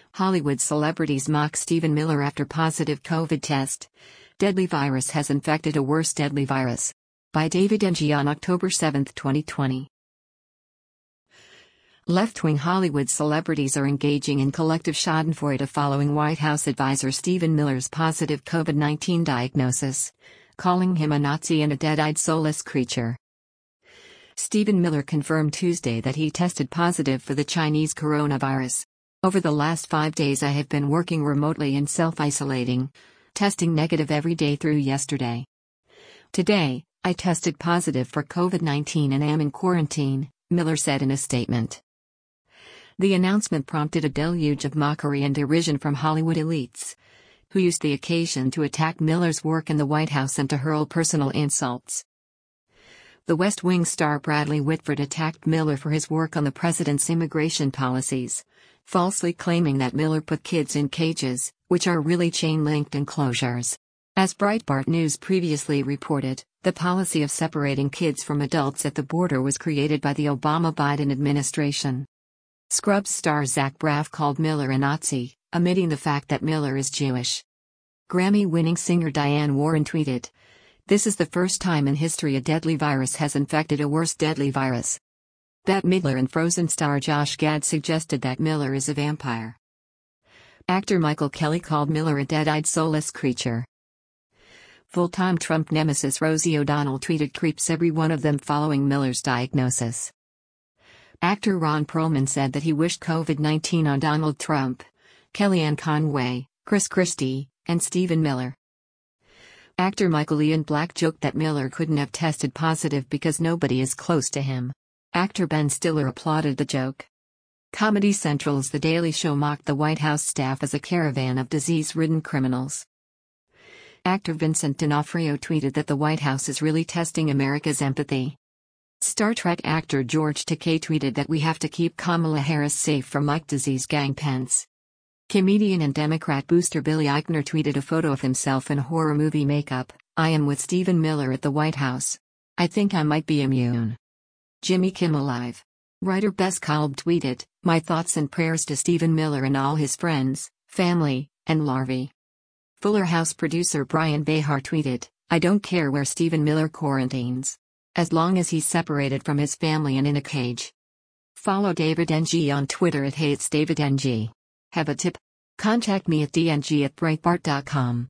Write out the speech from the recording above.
Hollywood celebrities mock Stephen Miller after positive COVID test. Deadly virus has infected a worse deadly virus. By David Ng on October 7, 2020. Left-wing Hollywood celebrities are engaging in collective schadenfreude following White House advisor Stephen Miller's positive COVID-19 diagnosis, calling him a Nazi and a dead-eyed soulless creature. Stephen Miller confirmed Tuesday that he tested positive for the Chinese coronavirus. Over the last 5 days I have been working remotely and self-isolating, testing negative every day through yesterday. Today, I tested positive for COVID-19 and am in quarantine, Miller said in a statement. The announcement prompted a deluge of mockery and derision from Hollywood elites, who used the occasion to attack Miller's work in the White House and to hurl personal insults. The West Wing star Bradley Whitford attacked Miller for his work on the president's immigration policies, falsely claiming that Miller put kids in cages, which are really chain-linked enclosures. As Breitbart News previously reported, the policy of separating kids from adults at the border was created by the Obama-Biden administration. Scrubs star Zach Braff called Miller a Nazi, omitting the fact that Miller is Jewish. Grammy-winning singer Diane Warren tweeted, "This is the first time in history a deadly virus has infected a worse deadly virus." Bette Midler and Frozen star Josh Gad suggested that Miller is a vampire. Actor Michael Kelly called Miller a dead-eyed soulless creature. Full-time Trump nemesis Rosie O'Donnell tweeted creeps every one of them following Miller's diagnosis. Actor Ron Perlman said that he wished COVID-19 on Donald Trump, Kellyanne Conway, Chris Christie, and Stephen Miller. Actor Michael Ian Black joked that Miller couldn't have tested positive because nobody is close to him. Actor Ben Stiller applauded the joke. Comedy Central's The Daily Show mocked the White House staff as a caravan of disease-ridden criminals. Actor Vincent D'Onofrio tweeted that the White House is really testing America's empathy. Star Trek actor George Takei tweeted that we have to keep Kamala Harris safe from Mike disease gang Pence. Comedian and Democrat booster Billy Eichner tweeted a photo of himself in horror movie makeup. "I am with Stephen Miller at the White House. I think I might be immune." Jimmy Kimmel Live. Writer Bess Kalb tweeted, "My thoughts and prayers to Stephen Miller and all his friends, family, and larvae." Fuller House producer Brian Behar tweeted, "I don't care where Stephen Miller quarantines, as long as he's separated from his family and in a cage." Follow David Ng on Twitter at @HeyIt'sDavidNG. Have a tip? Contact me at dng@breitbart.com.